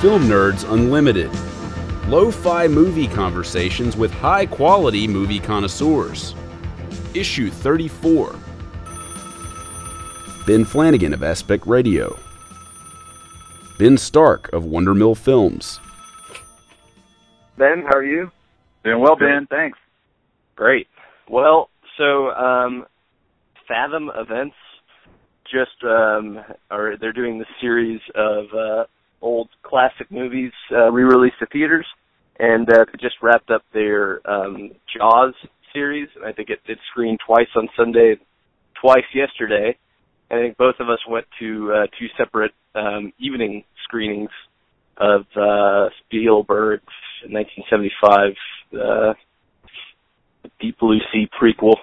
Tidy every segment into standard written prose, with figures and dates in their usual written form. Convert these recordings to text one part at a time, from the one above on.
Film Nerds Unlimited. Lo-fi movie conversations with high-quality movie connoisseurs. Issue 34. Ben Flanagan of Aspect Radio. Ben Stark of Wondermill Films. Ben, how are you? Doing well, Ben. Thanks. Great. Well, so Fathom Events they're doing this series of old classic movies re-released to theaters, and they just wrapped up their Jaws series. I think it screened twice on Sunday, twice yesterday. I think both of us went to two separate evening screenings of Spielberg's 1975 Deep Blue Sea prequel.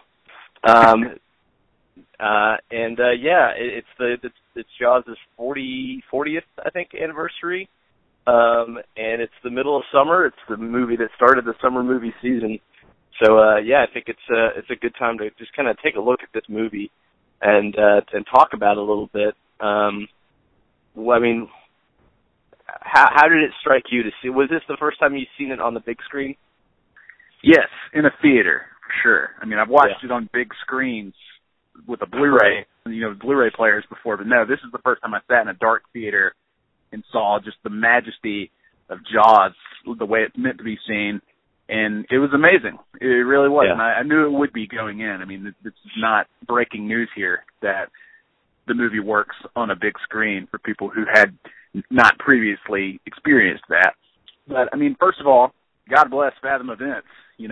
It's Jaws' 40th, I think, anniversary. And it's the middle of summer. It's the movie that started the summer movie season. So I think it's a good time to just kind of take a look at this movie and talk about it a little bit. How did it strike you to see? Was this the first time you've seen it on the big screen? Yes, in a theater, for sure. I mean, I've watched it on big screens with a Blu-ray, Blu-ray players before, but no, this is the first time I sat in a dark theater and saw just the majesty of Jaws, the way it's meant to be seen, and it was amazing. It really was, and I knew it would be going in. I mean, it's not breaking news here that the movie works on a big screen for people who had not previously experienced that. But, I mean, first of all, God bless Fathom Events,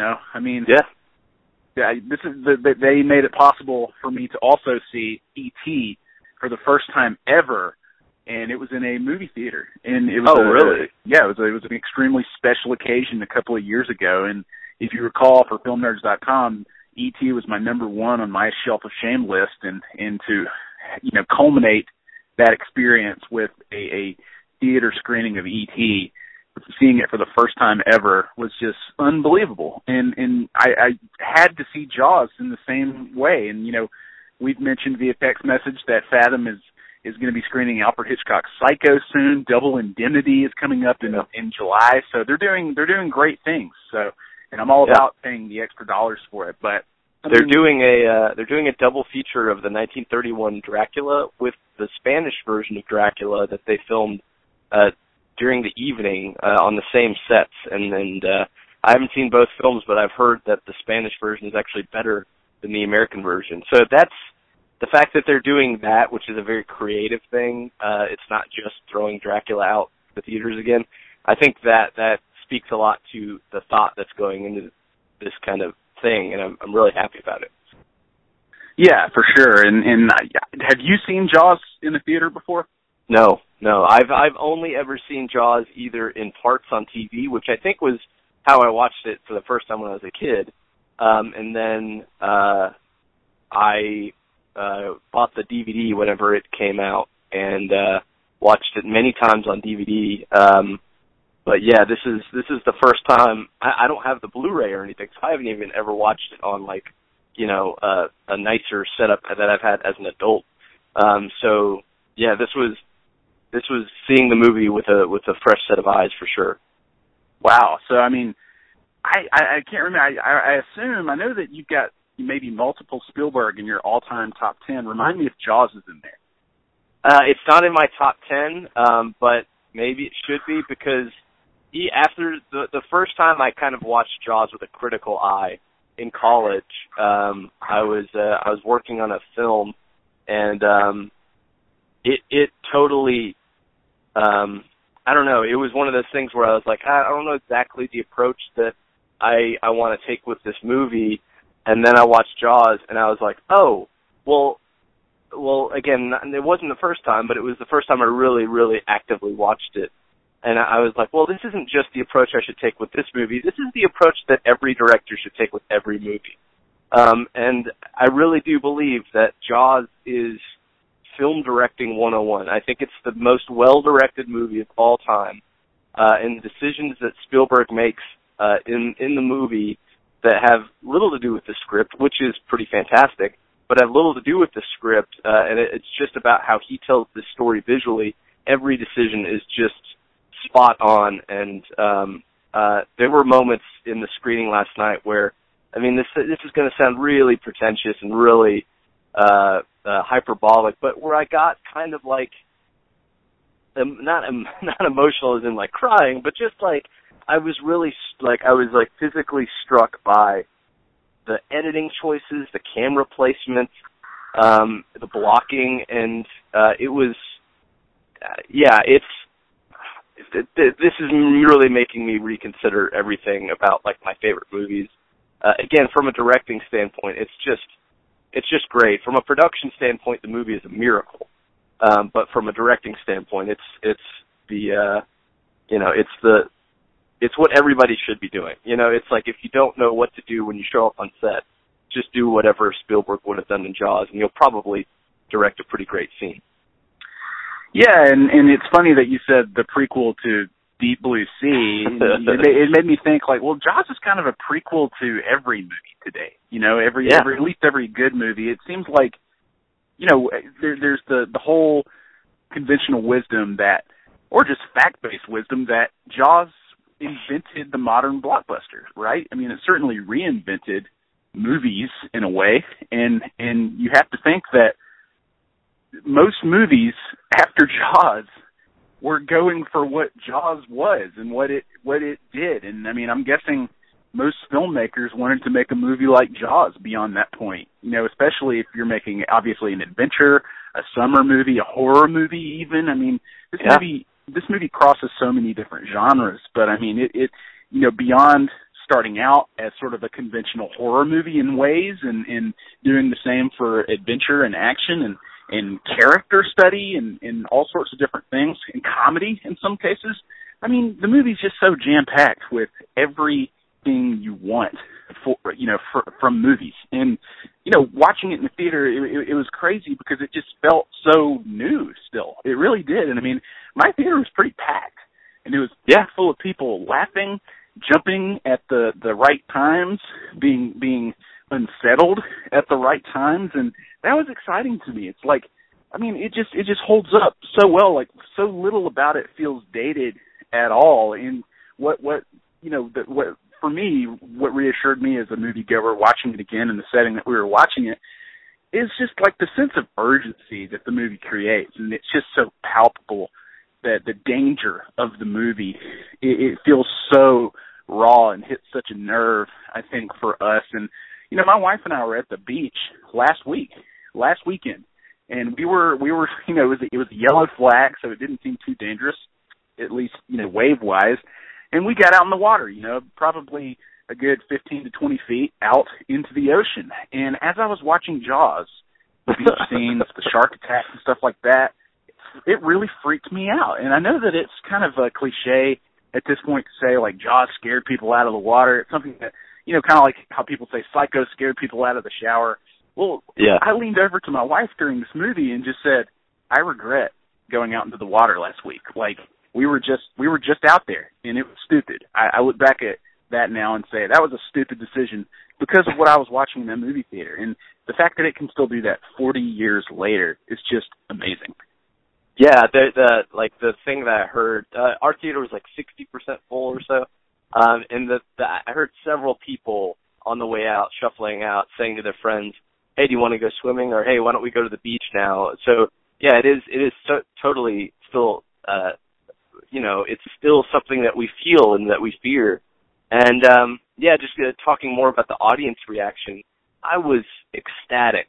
they made it possible for me to also see E.T. for the first time ever, and it was in a movie theater. And it was really? Yeah, it was an extremely special occasion a couple of years ago. And if you recall, for FilmNerds.com, E.T. was my number one on my Shelf of Shame list, and to culminate that experience with a theater screening of E.T., seeing it for the first time ever was just unbelievable. And I had to see Jaws in the same way. And, we've mentioned via text message that Fathom is going to be screening Alfred Hitchcock's Psycho soon. Double Indemnity is coming up in July. So they're doing great things. So, and I'm all about paying the extra dollars for it. But they're doing a double feature of the 1931 Dracula with the Spanish version of Dracula that they filmed during the evening on the same sets, and I haven't seen both films, but I've heard that the Spanish version is actually better than the American version. So that's the fact that they're doing that, which is a very creative thing. It's not just throwing Dracula out the theaters again. I think that speaks a lot to the thought that's going into this kind of thing, and I'm really happy about it. Yeah, for sure. And have you seen Jaws in the theater before? No. I've only ever seen Jaws either in parts on TV, which I think was how I watched it for the first time when I was a kid. And then I bought the DVD whenever it came out and watched it many times on DVD. But yeah, this is the first time. I don't have the Blu-ray or anything, so I haven't even ever watched it on a nicer setup that I've had as an adult. So yeah, this was seeing the movie with a fresh set of eyes for sure. Wow. So, I mean, I can't remember. I assume, I know that you've got maybe multiple Spielberg in your all-time top 10. Remind me if Jaws is in there. It's not in my top 10, but maybe it should be, because after the first time I kind of watched Jaws with a critical eye in college, I was working on a film, and it totally, I don't know, it was one of those things where I was like, I don't know exactly the approach that I want to take with this movie, and then I watched Jaws, and I was like, oh, well, again, it wasn't the first time, but it was the first time I really, really actively watched it, and I was like, well, this isn't just the approach I should take with this movie, this is the approach that every director should take with every movie, and I really do believe that Jaws is film directing 101. I think it's the most well-directed movie of all time, and the decisions that Spielberg makes in the movie that have little to do with the script, which is pretty fantastic, but have little to do with the script, and it's just about how he tells the story visually. Every decision is just spot on. And there were moments in the screening last night where, I mean, this is going to sound really pretentious and really hyperbolic, but where I got kind of like, not emotional as in like crying, but just like I was physically struck by the editing choices, the camera placement, the blocking, and it was, this is really making me reconsider everything about like my favorite movies. Again, from a directing standpoint, it's just great. From a production standpoint, the movie is a miracle. But from a directing standpoint, it's what everybody should be doing. You know, it's like if you don't know what to do when you show up on set, just do whatever Spielberg would have done in Jaws, and you'll probably direct a pretty great scene. Yeah, and it's funny that you said the prequel to Deep Blue Sea. It made me think, like, well, Jaws is kind of a prequel to every movie today. You know, at least every good movie. It seems like, you know, there's the whole conventional wisdom that, or just fact-based wisdom that Jaws invented the modern blockbuster, right? I mean, it certainly reinvented movies in a way, and you have to think that most movies after Jaws were going for what Jaws was and what it did. And I mean, I'm guessing most filmmakers wanted to make a movie like Jaws beyond that point, you know, especially if you're making obviously an adventure, a summer movie, a horror movie even. I mean, this movie crosses so many different genres, but I mean, it you know, beyond starting out as sort of a conventional horror movie in ways and doing the same for adventure and action and character study and all sorts of different things, and comedy in some cases. I mean, the movie's just so jam-packed with everything you want from movies. And, you know, watching it in the theater, it was crazy because it just felt so new still. It really did. And, I mean, my theater was pretty packed, and it was full of people laughing, jumping at the right times, being unsettled at the right times, and that was exciting to me. It's like, I mean, it just holds up so well. Like, so little about it feels dated at all. And what for me, what reassured me as a moviegoer watching it again in the setting that we were watching it is just like the sense of urgency that the movie creates, and it's just so palpable that the danger of the movie, it feels so raw and hits such a nerve, I think, for us. And you know, my wife and I were at the beach last weekend, and we were, you know, it was a yellow flag, so it didn't seem too dangerous, at least, you know, wave-wise. And we got out in the water, you know, probably a good 15 to 20 feet out into the ocean. And as I was watching Jaws, the beach scenes, the shark attacks and stuff like that, it really freaked me out. And I know that it's kind of a cliche at this point to say, like, Jaws scared people out of the water. It's something that, you know, kind of like how people say Psycho scared people out of the shower. Well, I leaned over to my wife during this movie and just said, I regret going out into the water last week. Like, we were just out there, and it was stupid. I look back at that now and say that was a stupid decision because of what I was watching in that movie theater. And the fact that it can still do that 40 years later is just amazing. Yeah, the thing that I heard, our theater was like 60% full or so, and I heard several people on the way out, shuffling out, saying to their friends, "Hey, do you want to go swimming?" Or, "Hey, why don't we go to the beach now?" So yeah, it is totally still, you know, it's still something that we feel and that we fear. And just talking more about the audience reaction, I was ecstatic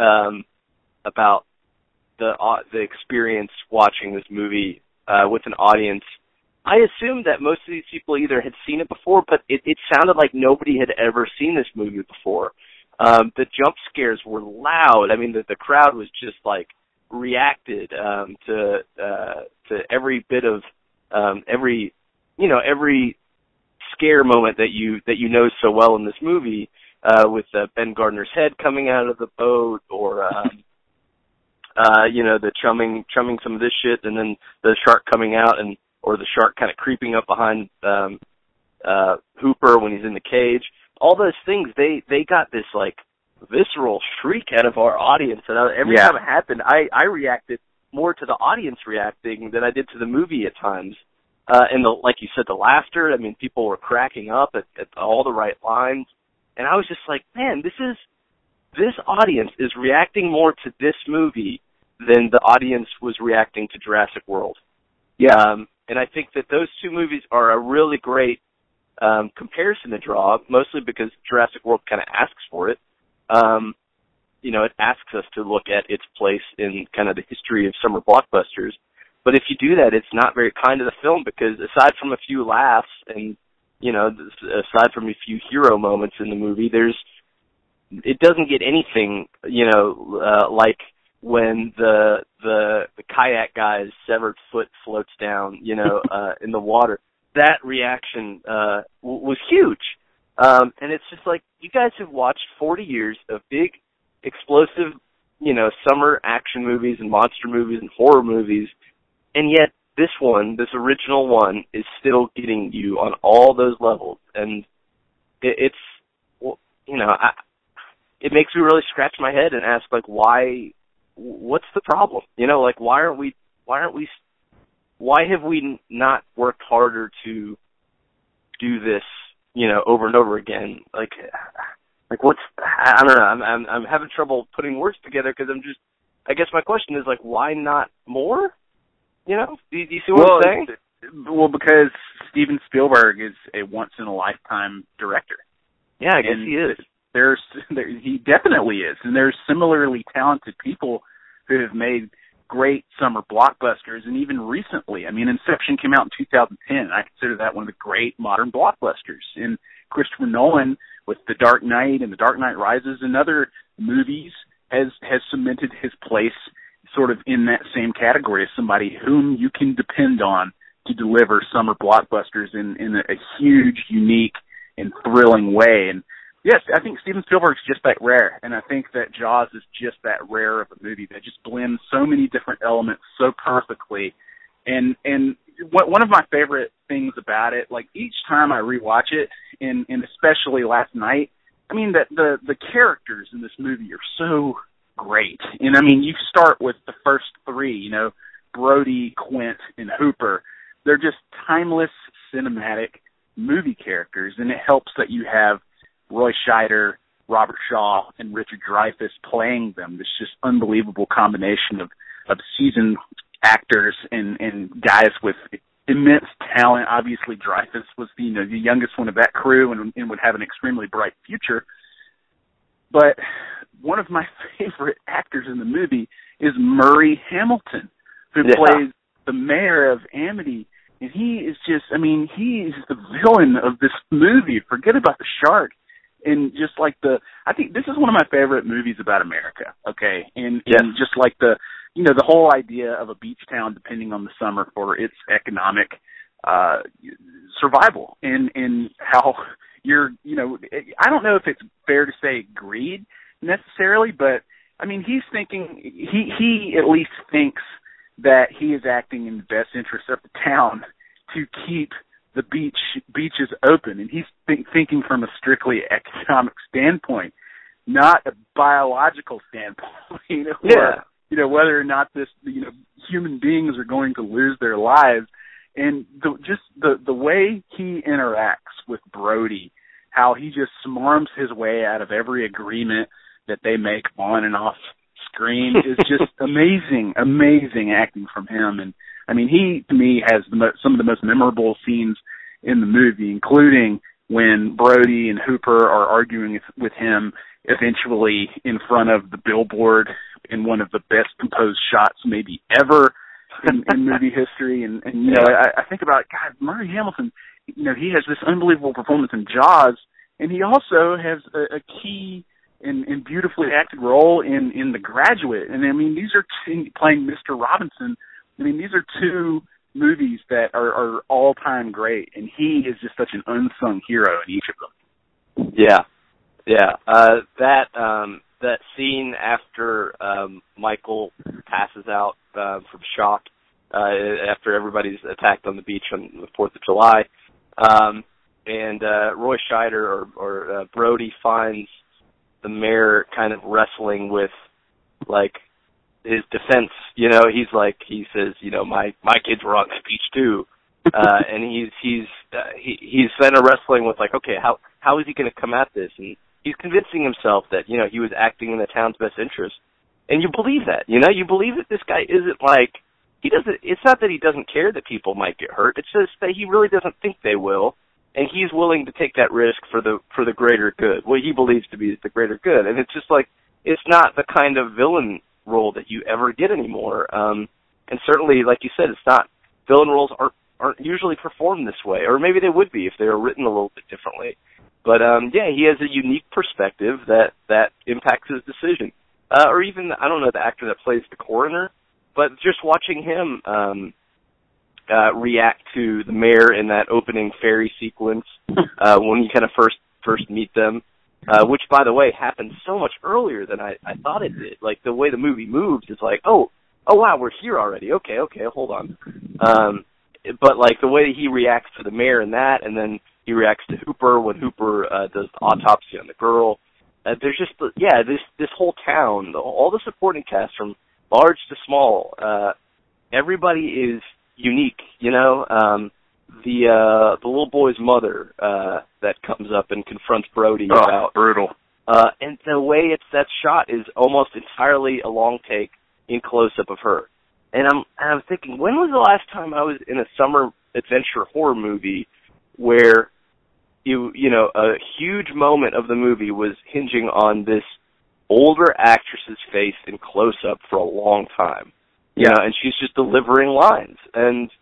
about the experience watching this movie with an audience. I assumed that most of these people either had seen it before, but it sounded like nobody had ever seen this movie before. The jump scares were loud. I mean, the crowd was just like reacted to every bit of every scare moment that you know so well in this movie, with Ben Gardner's head coming out of the boat, or the chumming some of this shit, and then the shark coming out, or the shark kind of creeping up behind Hooper when he's in the cage. All those things, they got this like visceral shriek out of our audience, and every time it happened, I reacted more to the audience reacting than I did to the movie at times. and like you said, the laughter. I mean, people were cracking up at all the right lines, and I was just like, man, this audience is reacting more to this movie than the audience was reacting to Jurassic World. Yeah. And I think that those two movies are a really great comparison to draw, mostly because Jurassic World kind of asks for it. It asks us to look at its place in kind of the history of summer blockbusters. But if you do that, it's not very kind to the film, because aside from a few laughs and, aside from a few hero moments in the movie, it doesn't get anything, like when the kayak guy's severed foot floats down, in the water. That reaction was huge. And it's just like, you guys have watched 40 years of big, explosive, summer action movies and monster movies and horror movies, and yet this original one, is still getting you on all those levels. And it makes me really scratch my head and ask, like, what's the problem? Why have we not worked harder to do this, over and over again? I don't know. I'm having trouble putting words together, because I guess my question is, like, why not more? Do you see what I'm saying? Well, because Steven Spielberg is a once-in-a-lifetime director. Yeah, I guess he is. He definitely is. And there's similarly talented people who have made great summer blockbusters, and even recently. I mean, Inception came out in 2010. I consider that one of the great modern blockbusters. And Christopher Nolan, with The Dark Knight and The Dark Knight Rises and other movies, has cemented his place sort of in that same category as somebody whom you can depend on to deliver summer blockbusters in a huge, unique, and thrilling way. And yes, I think Steven Spielberg's just that rare, and I think that Jaws is just that rare of a movie that just blends so many different elements so perfectly. And one of my favorite things about it, like each time I rewatch it, and especially last night, I mean, the characters in this movie are so great. And I mean, you start with the first three, Brody, Quint, and Hooper. They're just timeless cinematic movie characters, and it helps that you have Roy Scheider, Robert Shaw, and Richard Dreyfuss playing them. This just unbelievable combination of seasoned actors and guys with immense talent. Obviously, Dreyfuss was the youngest one of that crew and would have an extremely bright future. But one of my favorite actors in the movie is Murray Hamilton, who plays the mayor of Amity. And he is just, he is the villain of this movie. Forget about the shark. And just like I think this is one of my favorite movies about America, okay? And just like the whole idea of a beach town depending on the summer for its economic survival, and how I don't know if it's fair to say greed necessarily, but I mean, he's thinking, he at least thinks that he is acting in the best interest of the town to keep the beaches open, and he's thinking from a strictly economic standpoint, not a biological standpoint, or whether or not human beings are going to lose their lives. And the way he interacts with Brody, how he just smarms his way out of every agreement that they make on and off screen is just amazing acting from him. And I mean, he, to me, has some of the most memorable scenes in the movie, including when Brody and Hooper are arguing with him eventually in front of the billboard in one of the best composed shots maybe ever in movie history. And I think about, God, Murray Hamilton, he has this unbelievable performance in Jaws, and he also has a key and beautifully acted role in The Graduate. And I mean, these are playing Mr. Robinson. I mean, these are two movies that are all-time great, and he is just such an unsung hero in each of them. Yeah. That scene after Michael passes out from shock after everybody's attacked on the beach on the 4th of July, and Roy Scheider or Brody finds the mayor kind of wrestling with, like, his defense. He says, my kids were on the beach too, and he's then wrestling with like, okay, how is he going to come at this? And he's convincing himself that, you know, he was acting in the town's best interest. And you believe that, you know, you believe that this guy isn't like, it's not that he doesn't care that people might get hurt, it's just that he really doesn't think they will, and he's willing to take that risk for the greater good, what he believes to be the greater good. And it's just like, it's not the kind of villain role that you ever get anymore. And certainly, like you said, it's not, villain roles aren't usually performed this way, or maybe they would be if they were written a little bit differently. But yeah, he has a unique perspective that impacts his decision. Or even, I don't know, the actor that plays the coroner, but just watching him react to the mayor in that opening fairy sequence when you kind of first meet them, which, by the way, happened so much earlier than I thought it did. Like, the way the movie moves is like, oh wow, we're here already. Okay, hold on. But, like, the way that he reacts to the mayor in that, and then he reacts to Hooper when Hooper does the autopsy on the girl. There's just, this whole town, all the supporting cast from large to small, everybody is unique, you know. The little boy's mother that comes up and confronts Brody about brutal. And the way that's shot is almost entirely a long take in close up of her. And I'm thinking, when was the last time I was in a summer adventure horror movie where you know, a huge moment of the movie was hinging on this older actress's face in close-up for a long time. You know, and she's just delivering lines. And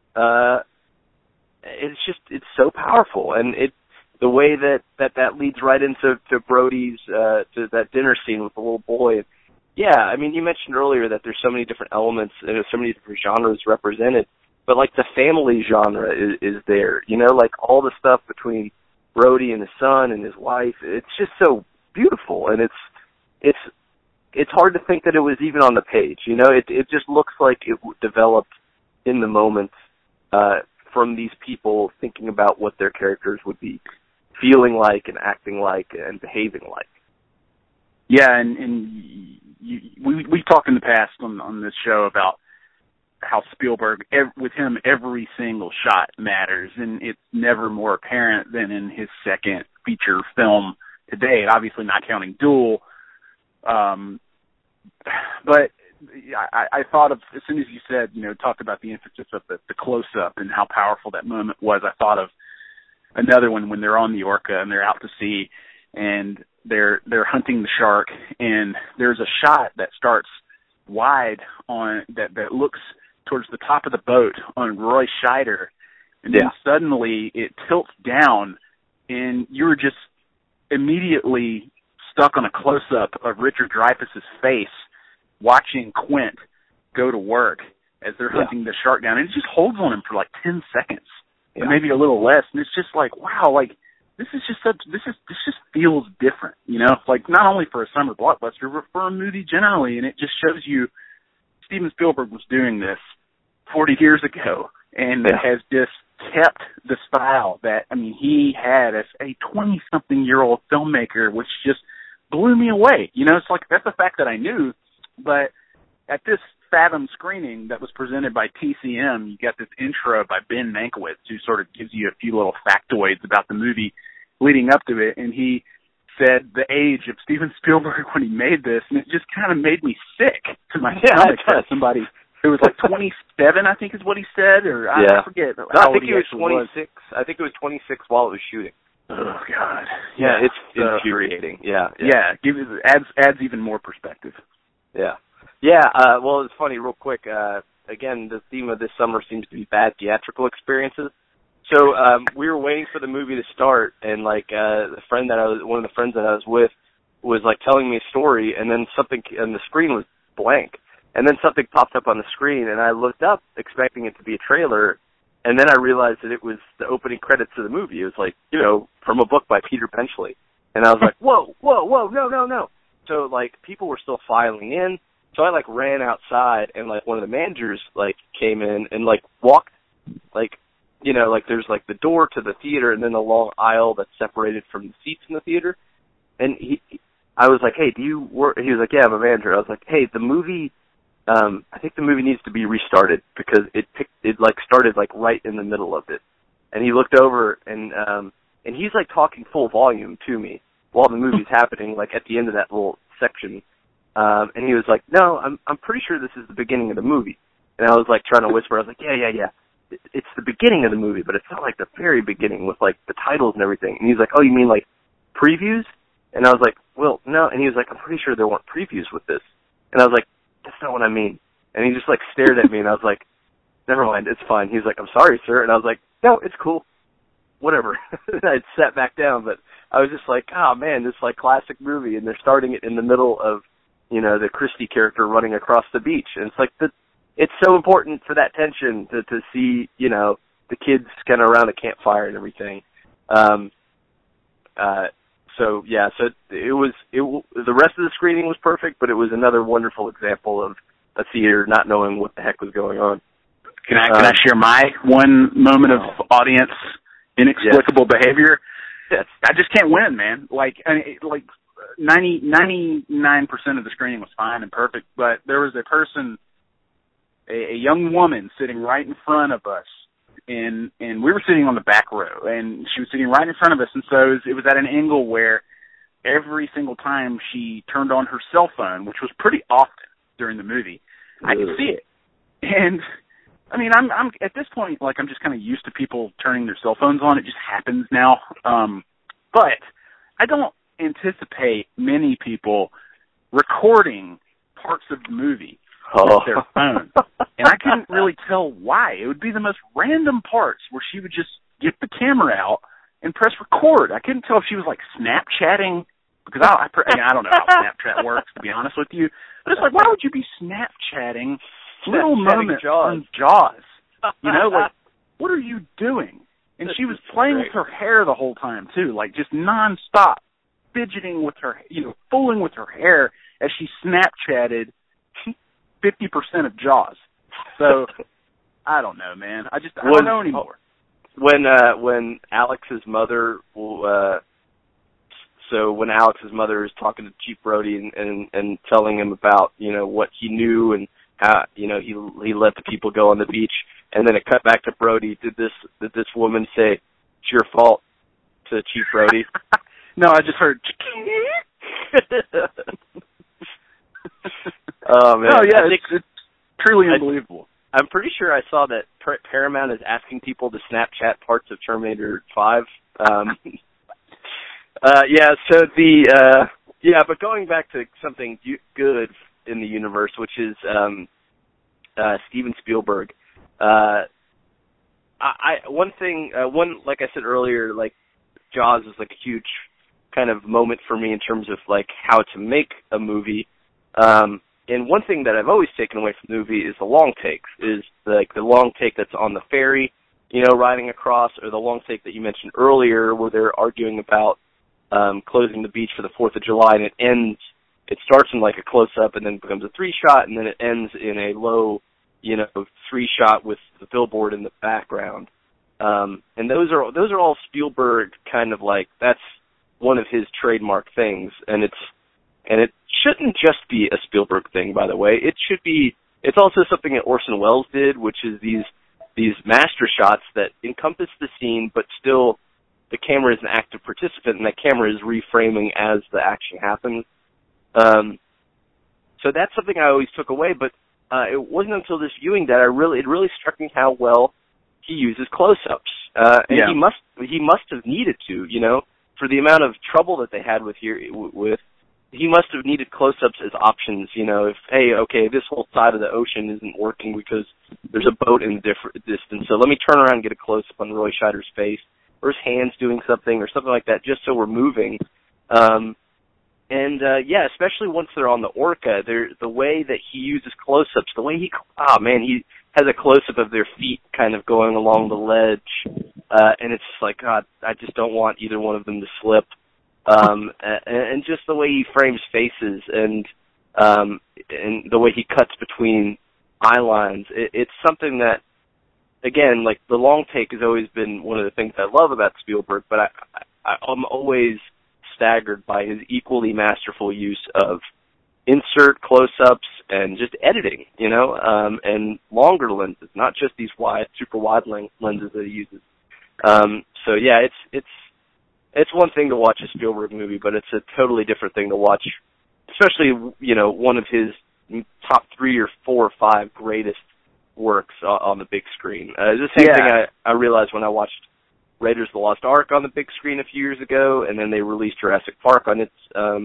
it's so powerful. And the way that leads right into Brody's, to that dinner scene with the little boy. Yeah, I mean, you mentioned earlier that there's so many different elements and so many different genres represented. But, like, the family genre is there, you know, like all the stuff between Brody and his son and his wife. It's just so beautiful, and it's hard to think that it was even on the page, you know. It just looks like it developed in the moment from these people thinking about what their characters would be feeling like and acting like and behaving like. Yeah, and we've talked in the past on this show about how Spielberg, with him, every single shot matters, and it's never more apparent than in his second feature film to date, obviously not counting Duel. But I thought of, as soon as you said, you know, talked about the emphasis of the close-up and how powerful that moment was, I thought of another one when they're on the Orca and they're out to sea and they're hunting the shark, and there's a shot that starts wide on that looks towards the top of the boat on Roy Scheider, and then suddenly it tilts down, and you're just immediately stuck on a close-up of Richard Dreyfuss's face watching Quint go to work as they're hunting the shark down, and it just holds on him for like 10 seconds, or maybe a little less, and it's just like, wow, like, this just feels different, you know, like not only for a summer blockbuster, but for a movie generally, and it just shows you Steven Spielberg was doing this 40 years ago and has just kept the style that, I mean, he had as a 20-something-year-old filmmaker, which just blew me away. You know, it's like, that's a fact that I knew, but at this Fathom screening that was presented by TCM, you got this intro by Ben Mankiewicz, who sort of gives you a few little factoids about the movie leading up to it, and he said the age of Steven Spielberg when he made this, and it just kind of made me sick to my stomach that somebody who was like 27, I think is what he said, or I forget. No, I think he was 26. I think it was 26 while it was shooting. Oh God, yeah, it's infuriating. Yeah, adds even more perspective. Well, it's funny, real quick. Again, the theme of this summer seems to be bad theatrical experiences. So we were waiting for the movie to start, and like one of the friends that I was with was like telling me a story, and then something, and the screen was blank, and then something popped up on the screen, and I looked up expecting it to be a trailer, and then I realized that it was the opening credits of the movie. It was like, you know, from a book by Peter Benchley, and I was like, whoa, no. So like people were still filing in, so I like ran outside, and like one of the managers like came in and like walked like, you know, like there's like the door to the theater and then the long aisle that's separated from the seats in the theater. And I was like, hey, do you work? He was like, yeah, I'm a manager. I was like, hey, the movie I think the movie needs to be restarted because it like started like right in the middle of it. And he looked over and he's like talking full volume to me while the movie's happening, like at the end of that little section. And he was like, "No, I'm pretty sure this is the beginning of the movie." And I was like trying to whisper. I was like, "Yeah. It's the beginning of the movie, but it's not like the very beginning with like the titles and everything." And he's like, "Oh, you mean like previews?" And I was like, "Well, no." And he was like, "I'm pretty sure there weren't previews with this." And I was like, "That's not what I mean." And he just like stared at me, and I was like, "Never mind, it's fine." He's like, "I'm sorry, sir." And I was like, "No, it's cool. Whatever." I sat back down, but I was just like, "Oh man, this like classic movie," and they're starting it in the middle of, you know, the Christie character running across the beach, and it's like it's so important for that tension to see, you know, the kids kind of around a campfire and everything. So the rest of the screening was perfect, but it was another wonderful example of a theater not knowing what the heck was going on. Can I share my one moment of audience inexplicable behavior? Yes. I just can't win, man. Like 99% of the screening was fine and perfect, but there was a person, a young woman sitting right in front of us, and we were sitting on the back row, and she was sitting right in front of us, and so it was at an angle where every single time she turned on her cell phone, which was pretty often during the movie, I could see it. And I mean, I'm at this point, like, I'm just kind of used to people turning their cell phones on. It just happens now. But I don't anticipate many people recording parts of the movie with their phone. And I couldn't really tell why. It would be the most random parts where she would just get the camera out and press record. I couldn't tell if she was, like, Snapchatting, because I don't know how Snapchat works, to be honest with you. But it's like, why would you be Snapchatting little moments from Jaws? You know, like, what are you doing? And she was playing with her hair the whole time, too, like just nonstop, fidgeting with her, you know, fooling with her hair as she Snapchatted 50% of Jaws. So, I don't know, man. I don't know anymore. When Alex's mother when Alex's mother is talking to Chief Brody and telling him about, you know, what he knew and how, you know, he let the people go on the beach, and then it cut back to Brody. Did this woman say, "It's your fault" to Chief Brody? No, I just heard. Oh man! Oh yeah, it's truly unbelievable. I'm pretty sure I saw that Paramount is asking people to Snapchat parts of Terminator 5. But going back to something good in the universe, which is Steven Spielberg. Like I said earlier, like Jaws is like a huge kind of moment for me in terms of like how to make a movie. And one thing that I've always taken away from the movie is the long takes, is like the long take that's on the ferry, you know, riding across, or the long take that you mentioned earlier where they're arguing about closing the beach for the 4th of July, and it starts in like a close-up and then becomes a 3-shot, and then it ends in a low, you know, 3-shot with the billboard in the background. And those are all Spielberg kind of like, that's one of his trademark things, and it shouldn't just be a Spielberg thing, by the way. It's also something that Orson Welles did, which is these master shots that encompass the scene, but still the camera is an active participant, and that camera is reframing as the action happens. So that's something I always took away, but it wasn't until this viewing that it really struck me how well he uses close-ups. He must have needed to, you know, for the amount of trouble that they had he must have needed close-ups as options, you know, if, hey, okay, this whole side of the ocean isn't working because there's a boat in the distance, so let me turn around and get a close-up on Roy Scheider's face, or his hands doing something, or something like that, just so we're moving. Especially once they're on the Orca, the way that he uses close-ups, he has a close-up of their feet kind of going along the ledge, and it's just like, God, I just don't want either one of them to slip. And just the way he frames faces and the way he cuts between eye lines, it's something that, again, like the long take has always been one of the things I love about Spielberg, but I'm always staggered by his equally masterful use of insert close-ups and just editing, and longer lenses, not just these super wide lenses that he uses. So yeah, it's one thing to watch a Spielberg movie, but it's a totally different thing to watch, especially, one of his top 3 or 4 or 5 greatest works on the big screen. The same thing I realized when I watched Raiders of the Lost Ark on the big screen a few years ago, and then they released Jurassic Park on its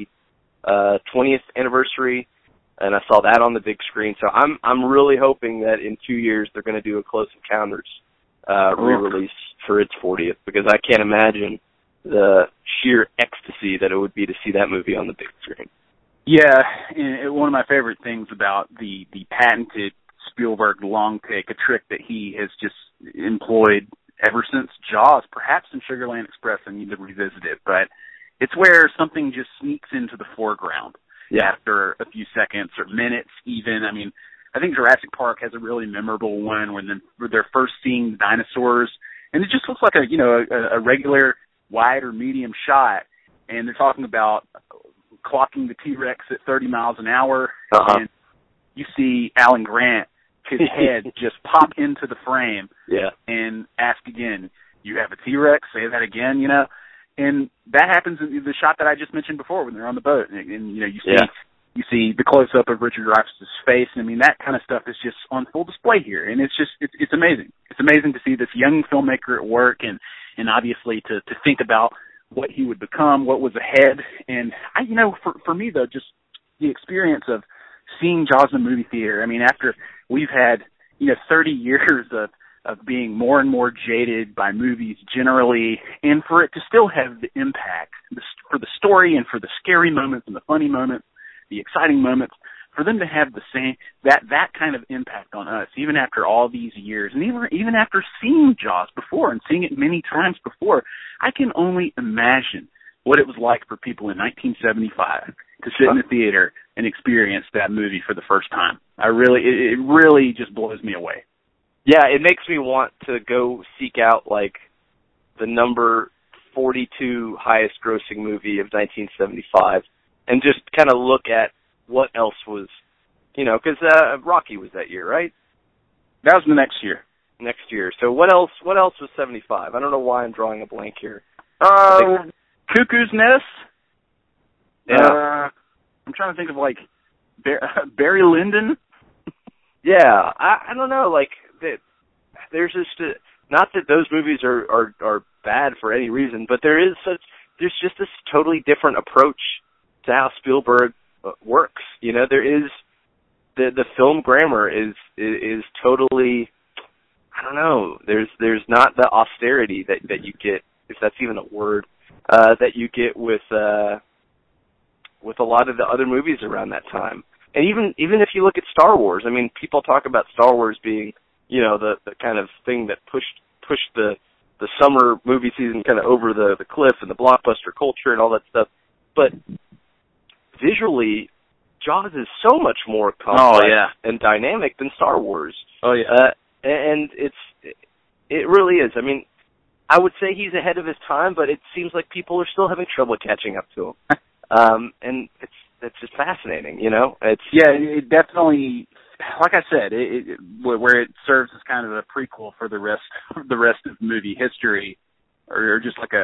20th anniversary, and I saw that on the big screen. So I'm really hoping that in 2 years they're going to do a Close Encounters re-release for its 40th, because I can't imagine the sheer ecstasy that it would be to see that movie on the big screen. Yeah, and one of my favorite things about the patented Spielberg long take, a trick that he has just employed ever since Jaws, perhaps in Sugarland Express. I need to revisit it, but it's where something just sneaks into the foreground after a few seconds or minutes even. I mean, I think Jurassic Park has a really memorable one when they're first seeing the dinosaurs, and it just looks like a regular wide or medium shot, and they're talking about clocking the T-Rex at 30 miles an hour, and you see Alan Grant, his head just pop into the frame and ask again, you have a T-Rex? Say that again, And that happens in the shot that I just mentioned before when they're on the boat. And you see the close-up of Richard Dreyfuss's face. And, I mean, that kind of stuff is just on full display here. And it's amazing. It's amazing to see this young filmmaker at work and obviously to think about what he would become, what was ahead. And, for me, though, just the experience of seeing Jaws in the movie theater, I mean, after we've had, 30 years of being more and more jaded by movies generally, and for it to still have the impact for the story and for the scary moments and the funny moments, the exciting moments, for them to have the same, that kind of impact on us, even after all these years, and even after seeing Jaws before and seeing it many times before, I can only imagine what it was like for people in 1975 to sit in the theater and experience that movie for the first time. It really just blows me away. Yeah, it makes me want to go seek out, the number 42 highest grossing movie of 1975 and just kind of look at what else was, because Rocky was that year, right? That was the next year. Next year. So what else was 75? I don't know why I'm drawing a blank here. Cuckoo's Nest? Yeah. I'm trying to think of, Barry Lyndon? Yeah, I don't know, there's just not that those movies are bad for any reason, but there's just this totally different approach to how Spielberg works. There is the film grammar is totally, I don't know. There's not the austerity that you get, if that's even a word, that you get with a lot of the other movies around that time. And even if you look at Star Wars, I mean, people talk about Star Wars being, the kind of thing that pushed the summer movie season kind of over the cliff and the blockbuster culture and all that stuff. But visually, Jaws is so much more complex and dynamic than Star Wars. Oh, yeah. And it really is. I mean, I would say he's ahead of his time, but it seems like people are still having trouble catching up to him. And it's just fascinating, It definitely, like I said, where it serves as kind of a prequel for the rest of movie history, or just like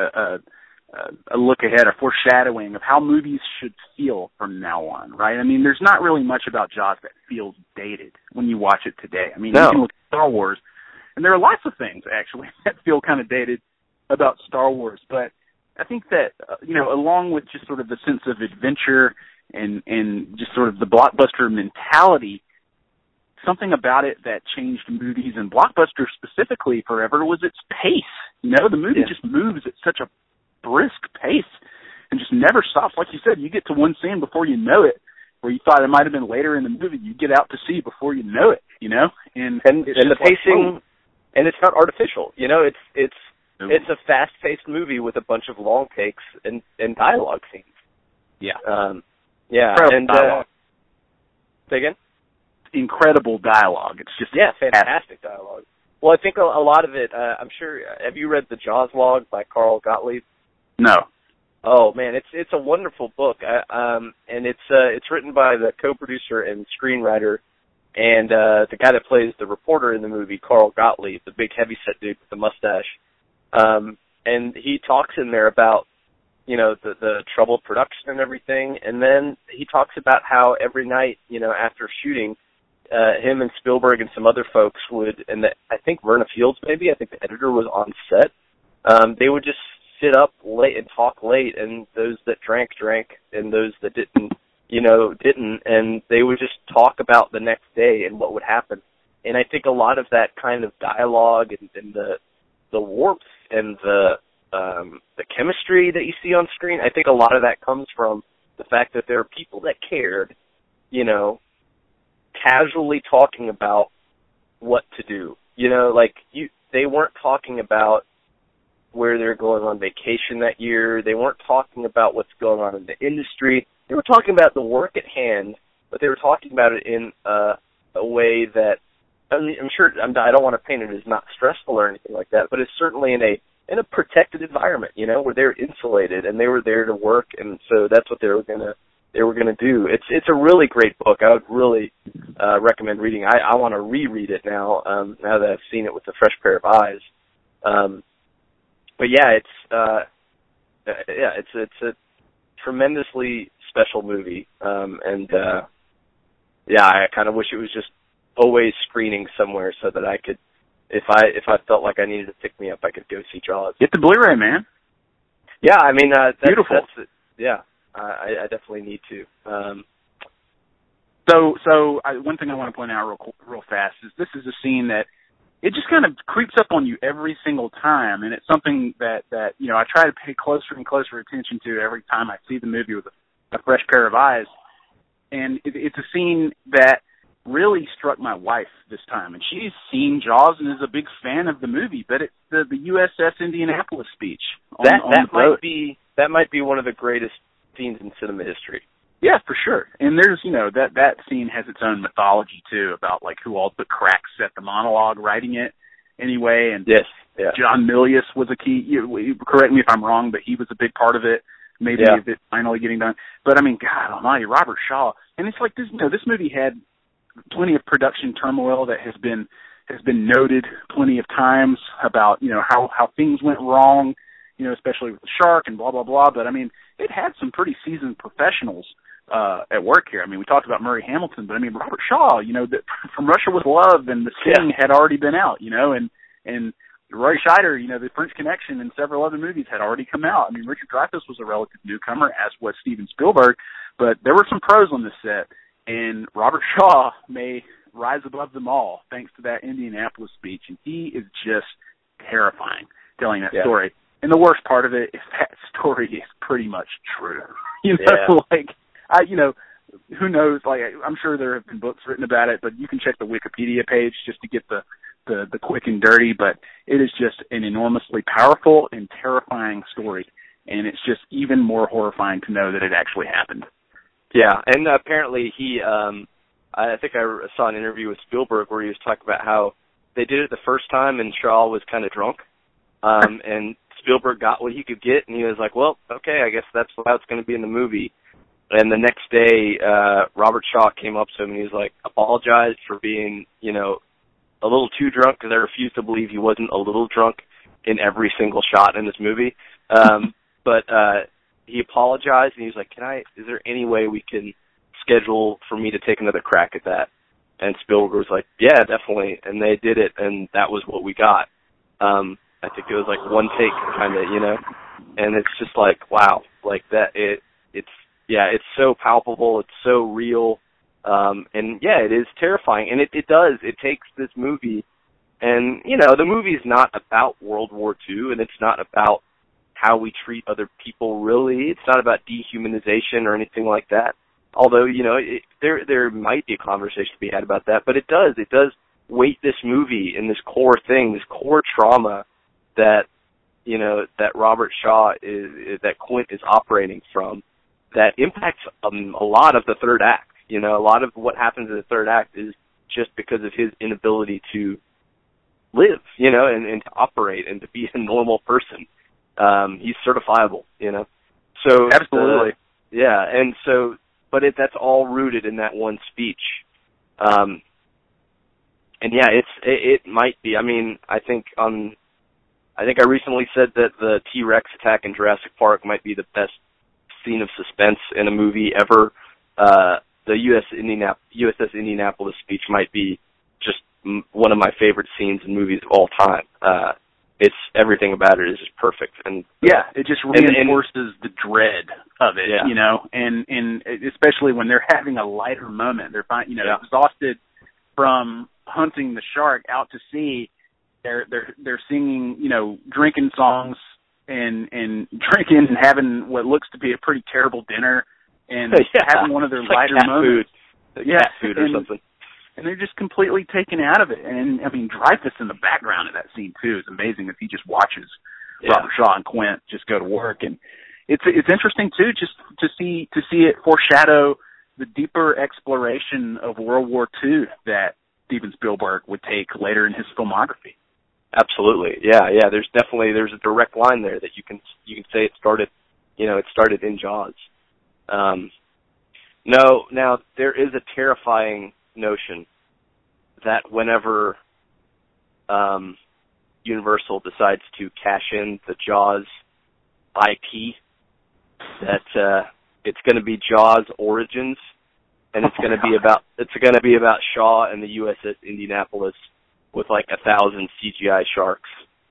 a look ahead, a foreshadowing of how movies should feel from now on, right? I mean, there's not really much about Jaws that feels dated when you watch it today. I mean, you can look at Star Wars, and there are lots of things, actually, that feel kind of dated about Star Wars, but I think that, along with just sort of the sense of adventure and just sort of the blockbuster mentality, something about it that changed movies and blockbusters specifically forever was its pace. The movie just moves at such a brisk pace and just never stops. Like you said, you get to one scene before you know it, where you thought it might have been later in the movie. You get out to sea before you know it, And the pacing, and it's not artificial. It's a fast-paced movie with a bunch of long takes and dialogue scenes. Yeah. And say again? Incredible dialogue. It's just fantastic dialogue. Well, I think a lot of it, I'm sure, have you read the Jaws log by Carl Gottlieb? No. Oh man, it's a wonderful book, and it's written by the co-producer and screenwriter, and the guy that plays the reporter in the movie, Carl Gottlieb, the big heavyset dude with the mustache, and he talks in there about the troubled production and everything, and then he talks about how every night after shooting, him and Spielberg and some other folks would, and I think Verna Fields maybe, I think the editor was on set, they would just sit up late and talk late, and those that drank, and those that didn't, didn't, and they would just talk about the next day and what would happen. And I think a lot of that kind of dialogue and the warmth and the chemistry that you see on screen, I think a lot of that comes from the fact that there are people that cared, casually talking about what to do. They weren't talking about where they're going on vacation that year. They weren't talking about what's going on in the industry. They were talking about the work at hand, but they were talking about it in a way that, I'm sure, I don't want to paint it as not stressful or anything like that, but it's certainly in a protected environment, where they're insulated and they were there to work, and so that's what they were gonna do. It's a really great book. I would really recommend reading. I want to reread it now that I've seen it with a fresh pair of eyes. But it's a tremendously special movie, and I kind of wish it was just always screening somewhere so that I could, if I felt like I needed to pick me up, I could go see Jaws. Get the Blu-ray, man. Yeah, I mean, that's beautiful. I definitely need to. So one thing I want to point out real fast is this is a scene that it just kind of creeps up on you every single time, and it's something that I try to pay closer and closer attention to every time I see the movie with a fresh pair of eyes. And it's a scene that really struck my wife this time, and she's seen Jaws and is a big fan of the movie. But it's the USS Indianapolis speech on the boat. That might be one of the greatest scenes in cinema history. Yeah, for sure. And there's, that scene has its own mythology, too, about, who all but cracks at the monologue writing it anyway. And yes, yeah. John Milius was a key. Correct me if I'm wrong, but he was a big part of it, maybe of it finally getting done. But, I mean, God almighty, Robert Shaw. And it's like this, this movie had plenty of production turmoil that has been noted plenty of times about, how things went wrong, especially with the shark and blah, blah, blah. But, I mean, it had some pretty seasoned professionals at work here. I mean, we talked about Murray Hamilton, but I mean, Robert Shaw, that From Russia with Love and The Sting had already been out, and Roy Scheider, The French Connection and several other movies had already come out. I mean, Richard Dreyfuss was a relative newcomer, as was Steven Spielberg, but there were some pros on this set, and Robert Shaw may rise above them all thanks to that Indianapolis speech, and he is just terrifying telling that story. And the worst part of it is that story is pretty much true. Who knows? I'm sure there have been books written about it, but you can check the Wikipedia page just to get the quick and dirty. But it is just an enormously powerful and terrifying story, and it's just even more horrifying to know that it actually happened. Yeah, and apparently I think I saw an interview with Spielberg where he was talking about how they did it the first time and Shaw was kind of drunk, and Spielberg got what he could get, and he was like, well, okay, I guess that's how it's going to be in the movie. And the next day, Robert Shaw came up to him, and he was like, apologized for being, a little too drunk, because I refuse to believe he wasn't a little drunk in every single shot in this movie. But he apologized, and he was like, is there any way we can schedule for me to take another crack at that? And Spielberg was like, yeah, definitely. And they did it, and that was what we got. I think it was like one take, kind of, and it's just like, wow, like that. It's so palpable, it's so real, and it is terrifying, and it takes this movie, and the movie's not about World War II, and it's not about how we treat other people, really. It's not about dehumanization or anything like that, although, there might be a conversation to be had about that, but it does weight this movie in this core thing, this core trauma that Robert Shaw that Quint is operating from, that impacts a lot of the third act. A lot of what happens in the third act is just because of his inability to live, and to operate and to be a normal person. He's certifiable, So absolutely, and so, but that's all rooted in that one speech. And yeah, it might be. I mean, I think I recently said that the T-Rex attack in Jurassic Park might be the best scene of suspense in a movie ever. The USS Indianapolis speech might be just one of my favorite scenes in movies of all time. It's everything about it is just perfect, and it just reinforces the dread of it, you know, and especially when they're having a lighter moment, they're exhausted from hunting the shark out to sea. They're singing, you know, drinking songs and drinking and having what looks to be a pretty terrible dinner and having one of their lighter moments. Cat food or something. And they're just completely taken out of it. And I mean, Dreyfuss in the background of that scene too is amazing as he just watches Robert Shaw and Quint just go to work. And it's interesting too, just to see it foreshadow the deeper exploration of World War II that Steven Spielberg would take later in his filmography. Absolutely. Yeah. There's a direct line there that you can say it started in Jaws. No, now there is a terrifying notion that whenever Universal decides to cash in the Jaws IP, that it's going to be Jaws Origins, and it's going to be about Shaw and the USS Indianapolis with like 1,000 CGI sharks.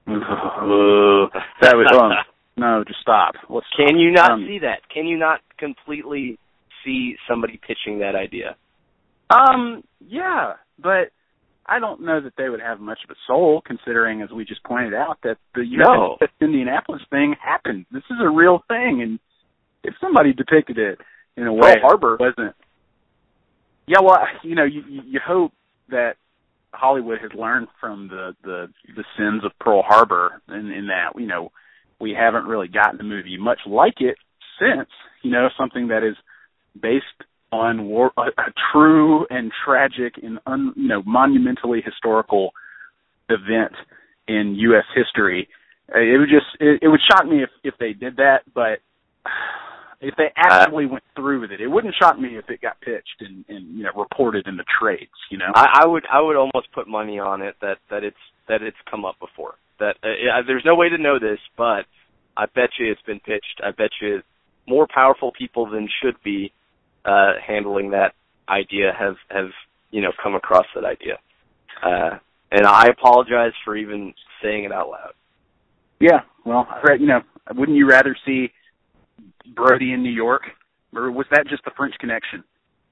That was no, just stop. Can you not see that? Can you not completely see somebody pitching that idea? Yeah, but I don't know that they would have much of a soul, considering, as we just pointed out, that the USS Indianapolis thing happened. This is a real thing, and if somebody depicted it in a way Harbor wasn't. Yeah, well, you know, you hope that Hollywood has learned from the sins of Pearl Harbor, in that, you know, we haven't really gotten a movie much like it since, you know, something that is based on a true and tragic and monumentally historical event in U.S. history. It would shock me if they did that, but if they actually went through with it, it wouldn't shock me if it got pitched and you know, reported in the trades. You know, I would almost put money on it that it's come up before. That there's no way to know this, but I bet you it's been pitched. I bet you more powerful people than should be handling that idea have come across that idea. And I apologize for even saying it out loud. Yeah, well, you know, wouldn't you rather see Brody in New York, or was that just the French Connection?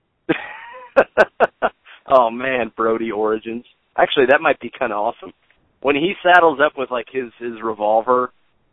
Oh man, Brody Origins. Actually, that might be kind of awesome. When he saddles up with like his revolver,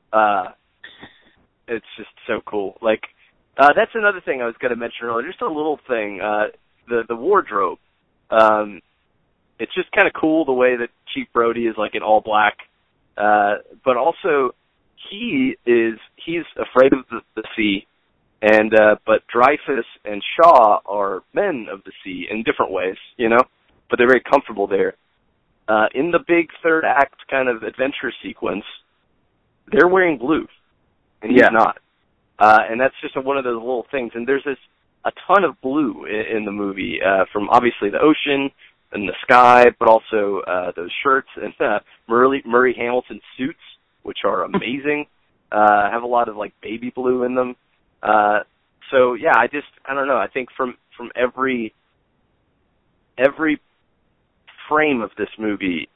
it's just so cool. Like that's another thing I was going to mention earlier. Just a little thing. The wardrobe. It's just kind of cool the way that Chief Brody is like in all black, but also he's afraid of the sea, and but Dreyfuss and Shaw are men of the sea in different ways, you know, but they're very comfortable there. In the big third act kind of adventure sequence, they're wearing blue, and he's not. And that's just one of those little things. And there's a ton of blue in the movie, from obviously the ocean and the sky, but also those shirts and Murray Hamilton suits, which are amazing. Have a lot of like baby blue in them. So yeah, I don't know. I think from every frame of this movie,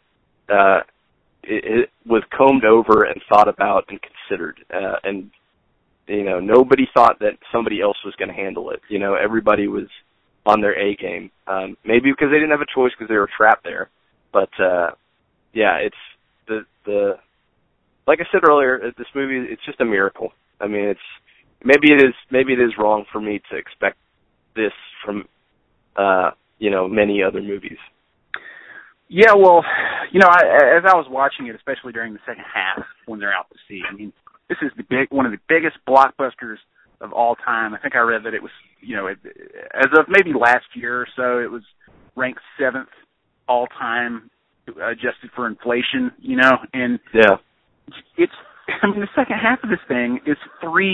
it was combed over and thought about and considered. And you know, nobody thought that somebody else was going to handle it. You know, everybody was on their A game. Maybe because they didn't have a choice because they were trapped there. But yeah, it's the like I said earlier, this movie, it's just a miracle. I mean, maybe it is wrong for me to expect this from many other movies. Yeah, well, you know, as I was watching it, especially during the second half when they're out to sea, I mean, this is one of the biggest blockbusters of all time. I think I read that it was, you know, as of maybe last year or so, it was ranked 7th all time, adjusted for inflation. You know, and yeah, the second half of this thing is 3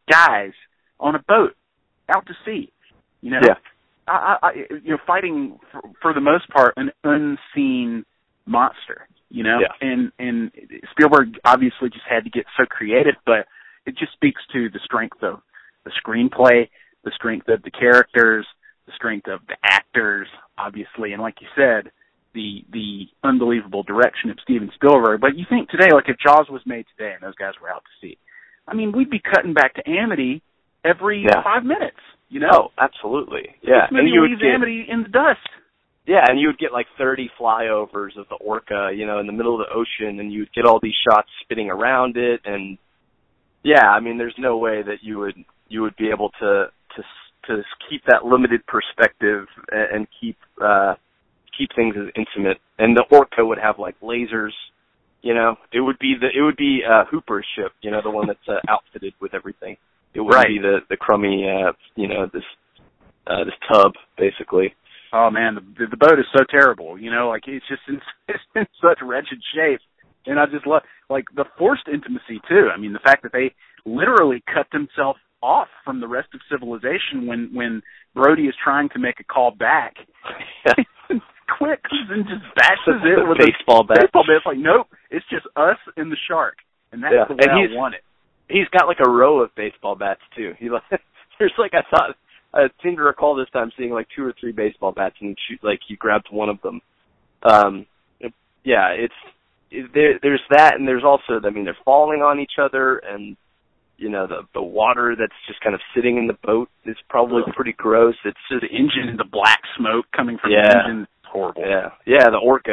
guys on a boat out to sea, you know. Yeah. You're fighting for the most part an unseen monster, you know. Yeah. And Spielberg obviously just had to get so creative, but it just speaks to the strength of the screenplay, the strength of the characters, the strength of the actors, obviously, and like you said, the unbelievable direction of Steven Spielberg. But you think today, like if Jaws was made today and those guys were out to sea, I mean, we'd be cutting back to Amity every 5 minutes, you know? Oh, absolutely. Yeah. And you leave Amity in the dust. Yeah, and you would get like 30 flyovers of the orca, you know, in the middle of the ocean, and you'd get all these shots spinning around it, and yeah, I mean, there's no way that you would be able to keep that limited perspective and keep things as intimate. And the orca would have like lasers, you know. It would be Hooper's ship, you know, the one that's outfitted with everything. It wouldn't be the crummy, you know, this tub basically. Oh man, the boat is so terrible, you know, like it's just it's in such wretched shape. And I just love, like, the forced intimacy, too. I mean, the fact that they literally cut themselves off from the rest of civilization when Brody is trying to make a call back. Quint comes and just bashes it with a baseball bat. It's like, nope, it's just us and the shark. And that's the way I want it. He's got, like, a row of baseball bats, too. There's, like, I seem to recall this time seeing, like, 2 or 3 baseball bats, and he grabbed one of them. Yeah, there's that, and there's also, I mean, they're falling on each other, and, you know, the water that's just kind of sitting in the boat is probably pretty gross. It's just the engine, the black smoke coming from the engine, it's horrible. Yeah, the orca.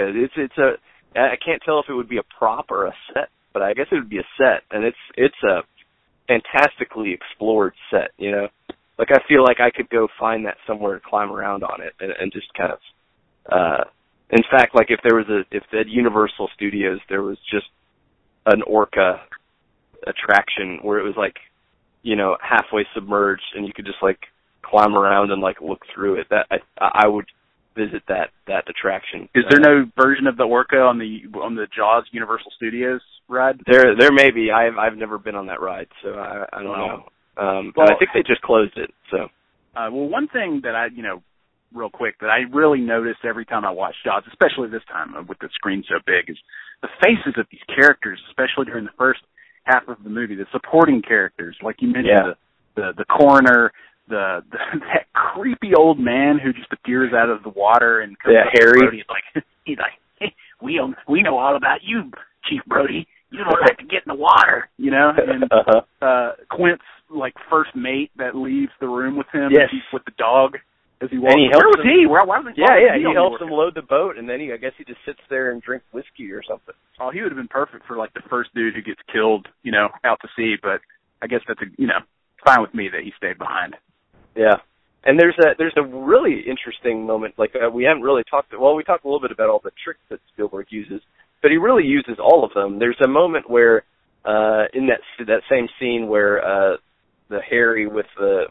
I can't tell if it would be a prop or a set, but I guess it would be a set, and it's a fantastically explored set, you know. Like, I feel like I could go find that somewhere to climb around on it and just kind of, in fact, like if at Universal Studios there was just an orca attraction where it was like, you know, halfway submerged and you could just like climb around and like look through it, that I would visit that attraction. Is there no version of the orca on the Jaws Universal Studios ride? There may be. I've never been on that ride, so I don't know. But I think they just closed it. So, well, one thing that I, you know, real quick, that I really notice every time I watch Jaws, especially this time with the screen so big, is the faces of these characters, especially during the first half of the movie, the supporting characters, like you mentioned, the coroner, that creepy old man who just appears out of the water and comes up Harry. to Brody. He's like, hey, we know all about you, Chief Brody. You don't like to get in the water, you know. And Quint's like first mate that leaves the room with him, with the dog. As he walks. And he helps Where was he? Why was he? He helps him load the boat, and then I guess he just sits there and drinks whiskey or something. Oh, he would have been perfect for like the first dude who gets killed, you know, out to sea. But I guess that's fine with me that he stayed behind. Yeah, and there's a really interesting moment. Like we haven't really talked. Well, we talked a little bit about all the tricks that Spielberg uses, but he really uses all of them. There's a moment where in that same scene where the Harry with the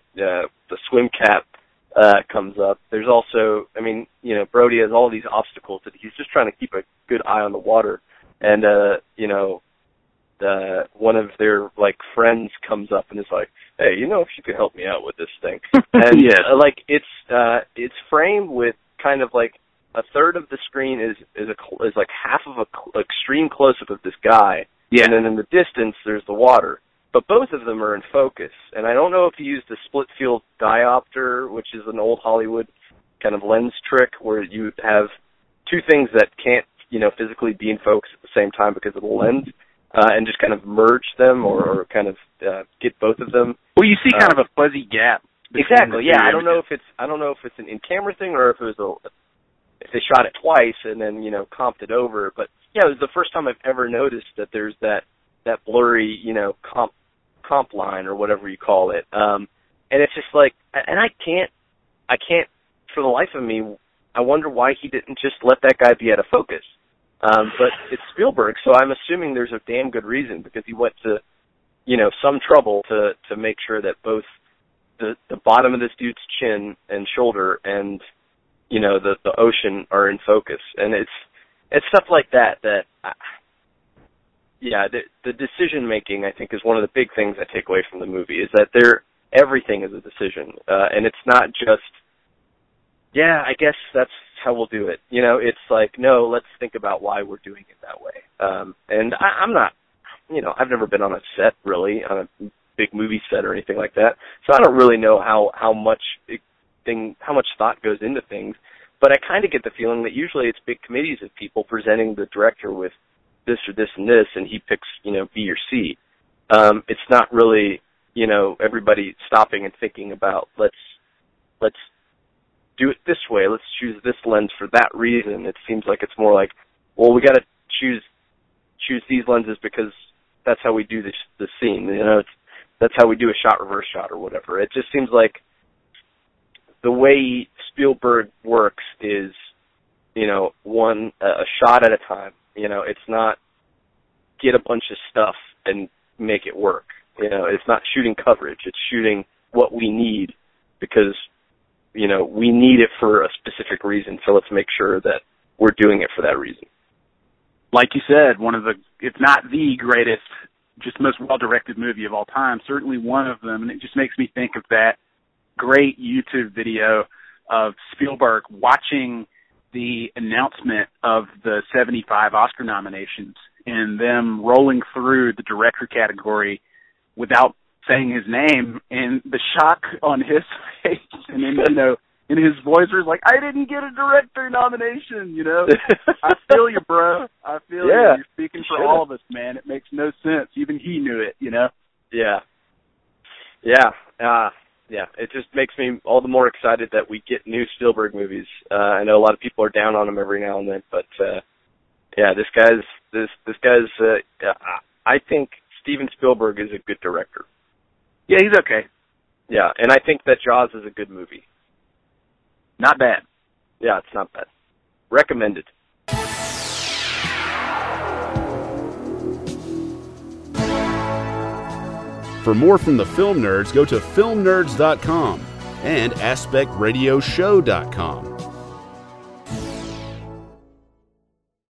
swim cap comes up. There's also, I mean, you know, Brody has all these obstacles that he's just trying to keep a good eye on the water. And, you know, one of their, like, friends comes up and is like, hey, you know, if you could help me out with this thing. And, like, it's framed with kind of, like, a third of the screen is like half of a extreme close-up of this guy. Yeah. And then in the distance, there's the water. But both of them are in focus. And I don't know if he used the split-field diopter, which is an old Hollywood kind of lens trick where you have two things that can't, you know, physically be in focus at the same time because of the lens, and just kind of merge them or kind of get both of them. Well, you see kind of a fuzzy gap. Exactly. Yeah. I don't know if it's an in-camera thing or if it was if they shot it twice and then, you know, comped it over. But yeah, it was the first time I've ever noticed that there's that blurry, you know, comp line or whatever you call it. And it's just like, and I can't for the life of me, I wonder why he didn't just let that guy be out of focus. But it's Spielberg, so I'm assuming there's a damn good reason because he went to, you know, some trouble to make sure that both the bottom of this dude's chin and shoulder and, you know, the ocean are in focus. And it's stuff like that the decision making, I think, is one of the big things I take away from the movie, is that everything is a decision, and it's not just, yeah, I guess that's how we'll do it. You know, it's like, no, let's think about why we're doing it that way. And I'm not, you know, I've never been on a set really, on a big movie set or anything like that, so I don't really know how much thought goes into things. But I kind of get the feeling that usually it's big committees of people presenting the director with this or this and this, and he picks, you know, B or C. It's not really, you know, everybody stopping and thinking about let's do it this way. Let's choose this lens for that reason. It seems like it's more like, well, we got to choose these lenses because that's how we do this scene. You know, that's how we do a shot reverse shot or whatever. It just seems like the way Spielberg works is, you know, a shot at a time. You know, it's not get a bunch of stuff and make it work. You know, it's not shooting coverage. It's shooting what we need because, you know, we need it for a specific reason. So let's make sure that we're doing it for that reason. Like you said, one of the, if not the greatest, just most well-directed movie of all time, certainly one of them. And it just makes me think of that great YouTube video of Spielberg watching the announcement of the 75 Oscar nominations and them rolling through the director category without saying his name, and the shock on his face, and then, you know, in his voice was like, I didn't get a director nomination, you know. I feel you, bro. I feel you. You're speaking for all of us, man. It makes no sense. Even he knew it, you know. Yeah. It just makes me all the more excited that we get new Spielberg movies. I know a lot of people are down on him every now and then, but this guy's. I think Steven Spielberg is a good director. Yeah, he's okay. Yeah, and I think that Jaws is a good movie. Not bad. Yeah, it's not bad. Recommended. For more from the Film Nerds, go to filmnerds.com and aspectradioshow.com.